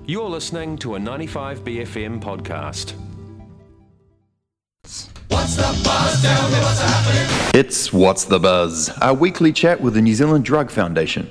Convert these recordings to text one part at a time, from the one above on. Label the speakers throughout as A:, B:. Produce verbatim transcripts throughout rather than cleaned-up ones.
A: You're listening to a ninety-five B F M podcast.
B: What's the buzz? Tell me what's happening.
C: It's What's the Buzz, our weekly chat with the New Zealand Drug Foundation.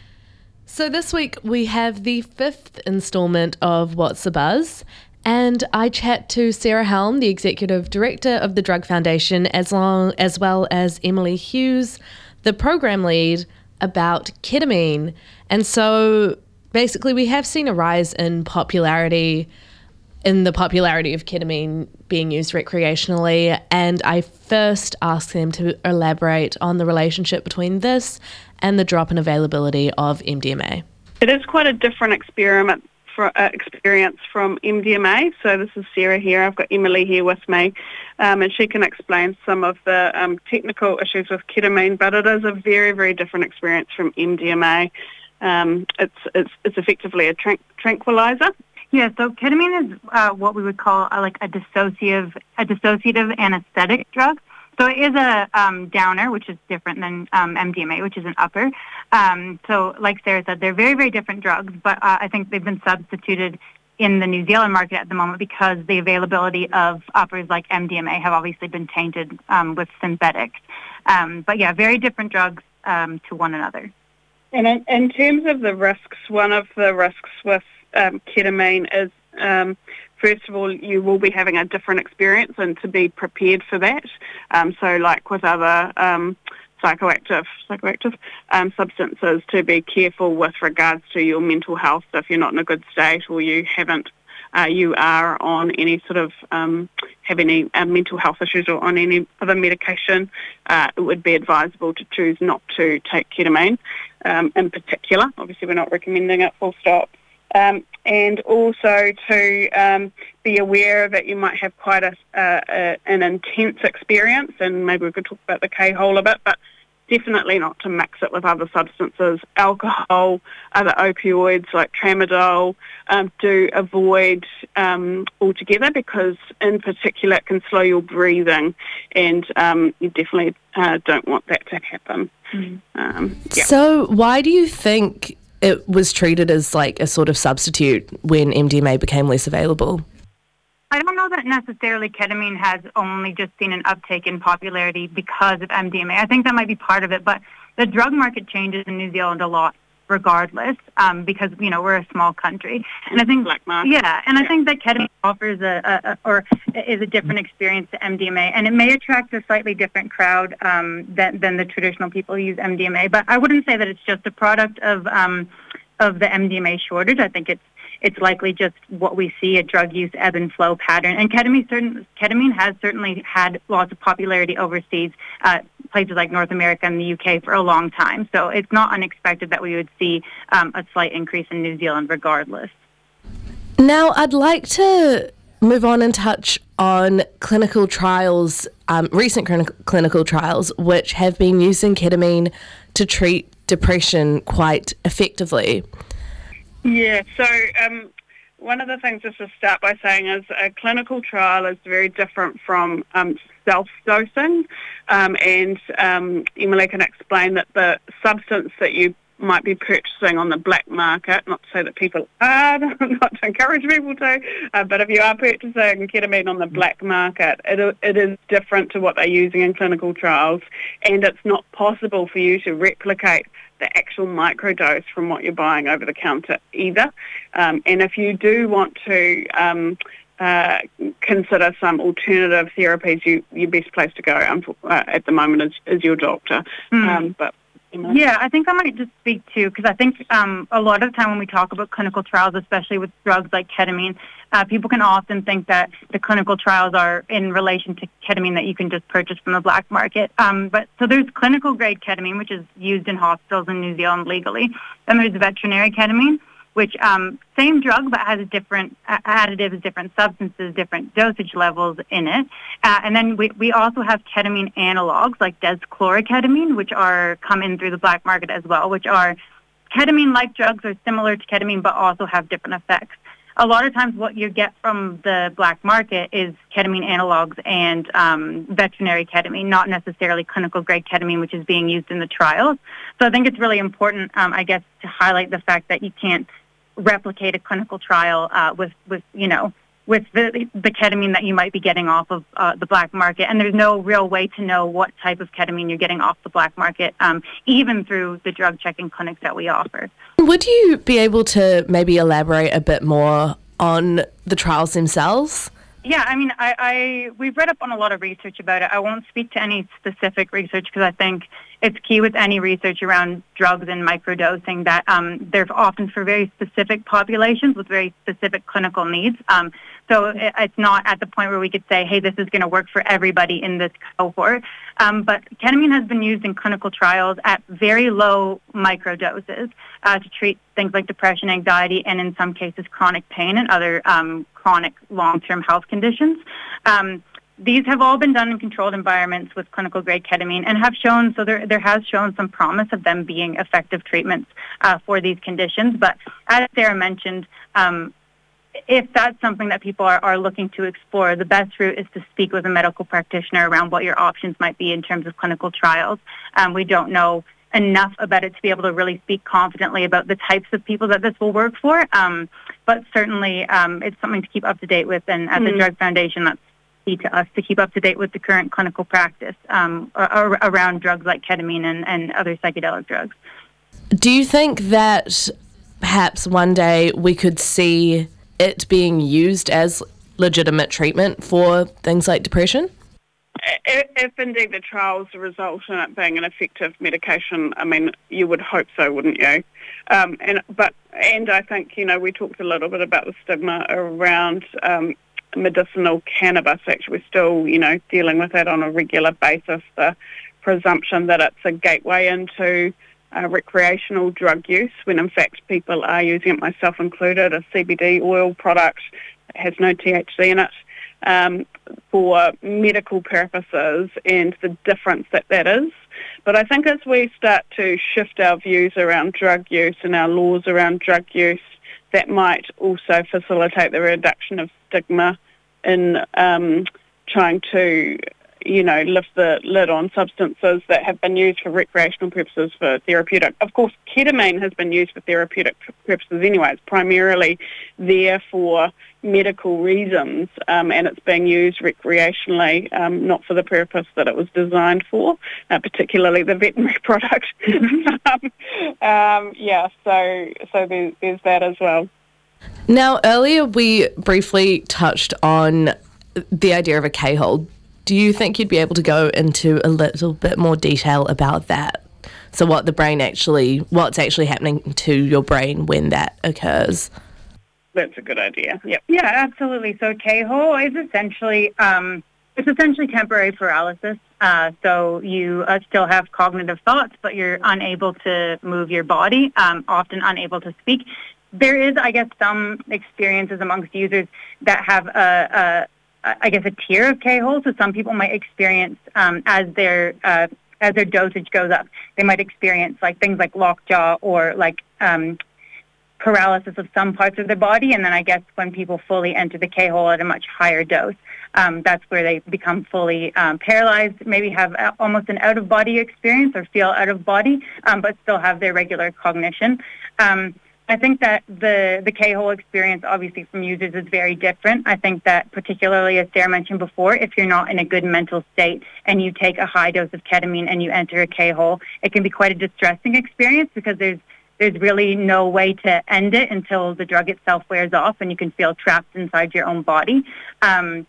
D: So this week we have the fifth instalment of What's the Buzz, and I chat to Sarah Helm, the Executive Director of the Drug Foundation, as long as well as Emily Hughes, the Program Lead, about ketamine. And so basically we have seen a rise in popularity, in the popularity of ketamine being used recreationally, and I first asked them to elaborate on the relationship between this and the drop in availability of M D M A.
E: It is quite a different experiment for, uh, experience from M D M A. So this is Sarah here. I've got Emily here with me, um, and she can explain some of the um, technical issues with ketamine, but it is a very, very different experience from M D M A. Um, it's, it's, it's effectively a tran- tranquilizer.
F: Yeah, so ketamine is uh, what we would call uh, like a dissociative, a dissociative anesthetic drug. So it is a um, downer, which is different than um, M D M A, which is an upper. Um, so like Sarah said, they're very, very different drugs, but uh, I think they've been substituted in the New Zealand market at the moment because the availability of uppers like M D M A have obviously been tainted um, with synthetics. Um, but yeah, very different drugs um, to one another.
E: And in, in terms of the risks, one of the risks with um, ketamine is um, first of all, you will be having a different experience, and to be prepared for that. Um, so like with other um, psychoactive psychoactive um, substances, to be careful with regards to your mental health. So if you're not in a good state or you haven't, uh, you are on any sort of, um, have any uh, mental health issues or on any other medication, uh, it would be advisable to choose not to take ketamine um, in particular. Obviously, we're not recommending it full stop. Um, and also to um, be aware that you might have quite a, uh, a an intense experience, and maybe we could talk about the K-hole a bit, but definitely not to mix it with other substances. Alcohol, other opioids like tramadol, um, do avoid um, altogether, because in particular it can slow your breathing, and um, you definitely uh, don't want that to happen. Mm. Um, yeah.
D: So why do you think it was treated as like a sort of substitute when M D M A became less available?
F: I don't know that necessarily ketamine has only just seen an uptake in popularity because of M D M A. I think that might be part of it, but the drug market changes in New Zealand a lot regardless, um, because, you know, we're a small country. And I think,
E: Black market.
F: yeah, and
E: yeah.
F: I think that ketamine offers a, a, a, or is a different experience to M D M A, and it may attract a slightly different crowd um, than, than the traditional people who use M D M A. But I wouldn't say that it's just a product of um, of the M D M A shortage. I think it's It's likely just what we see, a drug use ebb and flow pattern. And ketamine, certain, ketamine has certainly had lots of popularity overseas, uh, places like North America and the U K for a long time. So it's not unexpected that we would see um, a slight increase in New Zealand regardless.
D: Now, I'd like to move on and touch on clinical trials, um, recent clinical, clinical trials, which have been using ketamine to treat depression quite effectively.
E: Yeah, so um, one of the things just to start by saying is a clinical trial is very different from um, self-dosing, um, and um, Emily can explain that the substance that you might be purchasing on the black market, not to say that people are, not to encourage people to, uh, but if you are purchasing ketamine on the black market, it, it is different to what they're using in clinical trials, and it's not possible for you to replicate the actual microdose from what you're buying over the counter either. Um, and if you do want to um, uh, consider some alternative therapies, you, your best place to go um, uh, at the moment is, is your doctor. Mm. Um, but
F: Yeah, I think I might just speak to, because I think um, a lot of the time when we talk about clinical trials, especially with drugs like ketamine, uh, people can often think that the clinical trials are in relation to ketamine that you can just purchase from the black market. Um, but so there's clinical grade ketamine, which is used in hospitals in New Zealand legally. Then there's veterinary ketamine, which um, same drug but has a different uh, additives, different substances, different dosage levels in it. Uh, and then we, we also have ketamine analogs like deschloroketamine, which are come in through the black market as well, which are ketamine-like drugs, are similar to ketamine but also have different effects. A lot of times what you get from the black market is ketamine analogs and um, veterinary ketamine, not necessarily clinical-grade ketamine, which is being used in the trials. So I think it's really important, um, I guess, to highlight the fact that you can't replicate a clinical trial uh, with, with, you know, with the, the ketamine that you might be getting off of uh, the black market. And there's no real way to know what type of ketamine you're getting off the black market, um, even through the drug checking clinics that we offer.
D: Would you be able to maybe elaborate a bit more on the trials themselves?
F: Yeah, I mean, I, I we've read up on a lot of research about it. I won't speak to any specific research because I think it's key with any research around drugs and microdosing that um, they're often for very specific populations with very specific clinical needs. Um, so it, it's not at the point where we could say, hey, this is going to work for everybody in this cohort. Um, but ketamine has been used in clinical trials at very low microdoses uh, to treat things like depression, anxiety, and in some cases chronic pain and other um, chronic long-term health conditions. Um, these have all been done in controlled environments with clinical-grade ketamine and have shown, so there, there has shown some promise of them being effective treatments uh, for these conditions. But as Sarah mentioned, um, if that's something that people are, are looking to explore, the best route is to speak with a medical practitioner around what your options might be in terms of clinical trials. Um, we don't know enough about it to be able to really speak confidently about the types of people that this will work for. Um, but certainly um, it's something to keep up to date with. And at mm-hmm. the Drug Foundation, that's key to us to keep up to date with the current clinical practice um, ar- around drugs like ketamine and, and other psychedelic drugs.
D: Do you think that perhaps one day we could see it being used as legitimate treatment for things like depression?
E: If, if indeed the trials result in it being an effective medication, I mean, you would hope so, wouldn't you? Um, and but and I think, you know, we talked a little bit about the stigma around um, medicinal cannabis. Actually, we're still, you know, dealing with that on a regular basis. The presumption that it's a gateway into uh, recreational drug use, when in fact people are using it, myself included, a C B D oil product that has no T H C in it. Um, for medical purposes and the difference that that is. But I think as we start to shift our views around drug use and our laws around drug use, that might also facilitate the reduction of stigma in um, trying to, you know, lift the lid on substances that have been used for recreational purposes for therapeutic. Of course, ketamine has been used for therapeutic purposes anyway. It's primarily there for medical reasons, um, and it's being used recreationally, um, not for the purpose that it was designed for, uh, particularly the veterinary product. um, um, yeah, so so there, there's that as well.
D: Now, earlier we briefly touched on the idea of a K-hole. Do you think you'd be able to go into a little bit more detail about that? So what the brain actually, what's actually happening to your brain when that occurs?
E: That's a good idea. Yep.
F: Yeah, absolutely. So K-hole is essentially um, it's essentially temporary paralysis. Uh, so you uh, still have cognitive thoughts, but you're unable to move your body, um, often unable to speak. There is, I guess, some experiences amongst users that have a, a I guess, a tier of K-hole. So some people might experience um, as their uh, as their dosage goes up, they might experience like things like lockjaw or like um, paralysis of some parts of their body. And then I guess when people fully enter the K-hole at a much higher dose, um, that's where they become fully um, paralyzed, maybe have a, almost an out-of-body experience or feel out of body, um, but still have their regular cognition. Um, I think that the, the K-hole experience, obviously, from users is very different. I think that particularly, as Sarah mentioned before, if you're not in a good mental state and you take a high dose of ketamine and you enter a K-hole, it can be quite a distressing experience because there's there's really no way to end it until the drug itself wears off and you can feel trapped inside your own body. Um,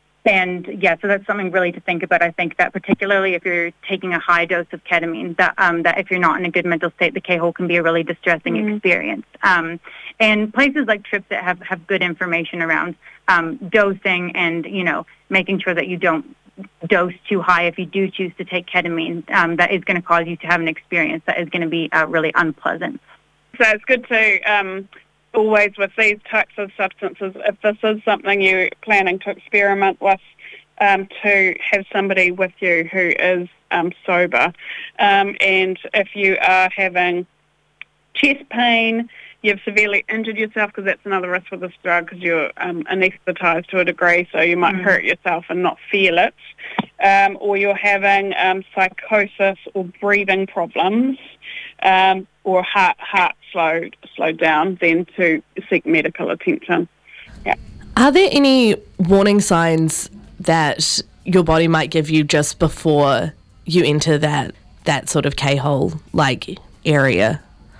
F: And yeah, so that's something really to think about. I think that particularly if you're taking a high dose of ketamine, that um, that if you're not in a good mental state, the K-hole can be a really distressing mm-hmm. experience. Um, and places like TRIPS have, have good information around um, dosing and, you know, making sure that you don't dose too high if you do choose to take ketamine. Um, that is going to cause you to have an experience that is going to be uh, really unpleasant.
E: So it's good to... Um always with these types of substances, if this is something you're planning to experiment with, um, to have somebody with you who is um, sober. Um, and if you are having chest pain, you've severely injured yourself, because that's another risk with this drug, because you're um, anaesthetised to a degree, so you might mm. hurt yourself and not feel it. Um, or you're having um, psychosis or breathing problems, um, or heart heart slowed slowed down, then to seek medical attention. Yeah.
D: Are there any warning signs that your body might give you just before you enter that that sort of K-hole like area?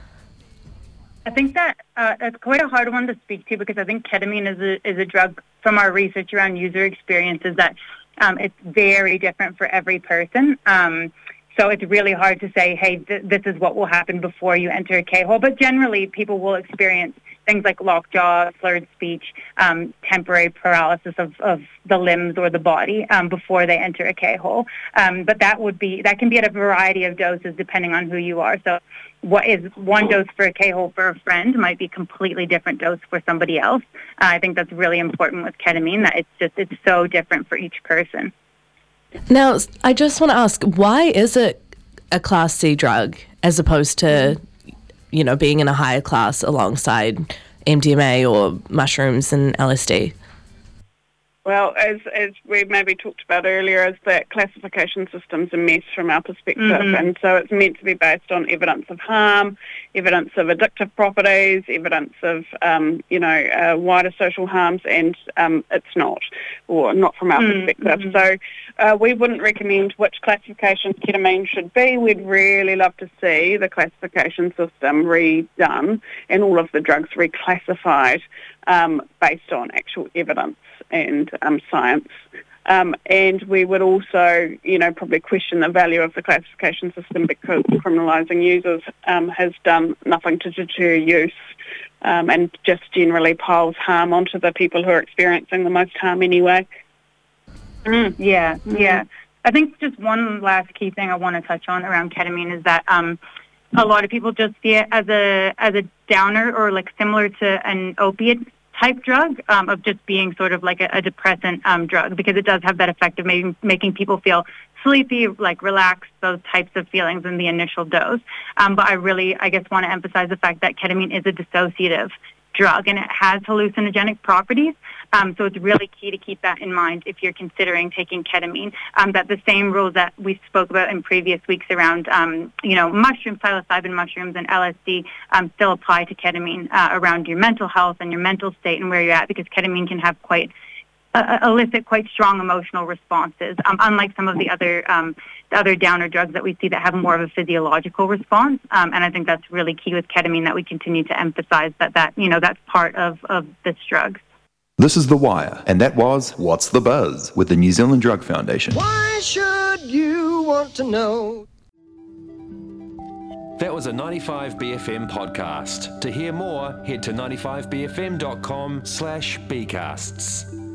F: I think that uh, that's quite a hard one to speak to, because I think ketamine is a, is a drug, from our research around user experiences, that um, it's very different for every person. Um, so it's really hard to say, hey, th- this is what will happen before you enter a K-hole. But generally, people will experience things like lockjaw, slurred speech, um, temporary paralysis of, of the limbs or the body um, before they enter a K-hole. Um, but that would be that can be at a variety of doses depending on who you are. So what is one dose for a K-hole for a friend might be completely different dose for somebody else. Uh, I think that's really important with ketamine, that it's just it's so different for each person.
D: Now, I just want to ask, why is it a Class C drug as opposed to, you know, being in a higher class alongside M D M A or mushrooms and L S D?
E: Well, as as we maybe talked about earlier, is that classification system's a mess from our perspective, mm-hmm. and so it's meant to be based on evidence of harm, evidence of addictive properties, evidence of um, you know uh, wider social harms, and um, it's not, or not from our mm-hmm. perspective. So uh, we wouldn't recommend which classification ketamine should be. We'd really love to see the classification system redone and all of the drugs reclassified um, based on actual evidence and um, science. Um, and we would also, you know, probably question the value of the classification system, because criminalising users um, has done nothing to deter use um, and just generally piles harm onto the people who are experiencing the most harm anyway.
F: Mm, yeah, mm. yeah. I think just one last key thing I want to touch on around ketamine is that um, a lot of people just see it as a as a downer, or like similar to an opiate type drug, um, of just being sort of like a, a depressant um, drug, because it does have that effect of making, making people feel sleepy, like relaxed, those types of feelings in the initial dose. Um, but I really, I guess, want to emphasize the fact that ketamine is a dissociative drug, and it has hallucinogenic properties. Um, so it's really key to keep that in mind if you're considering taking ketamine, um, that the same rules that we spoke about in previous weeks around, um, you know, mushrooms, psilocybin mushrooms, and L S D um, still apply to ketamine uh, around your mental health and your mental state and where you're at, because ketamine can have quite uh, elicit quite strong emotional responses, um, unlike some of the other um, the other downer drugs that we see that have more of a physiological response. Um, and I think that's really key with ketamine, that we continue to emphasize that that you know that's part of of this drug.
C: This is The Wire, and that was What's the Buzz with the New Zealand Drug Foundation.
B: Why should you want to know?
A: That was a ninety-five B F M podcast. To hear more, head to ninety-five b f m dot com slash bcasts.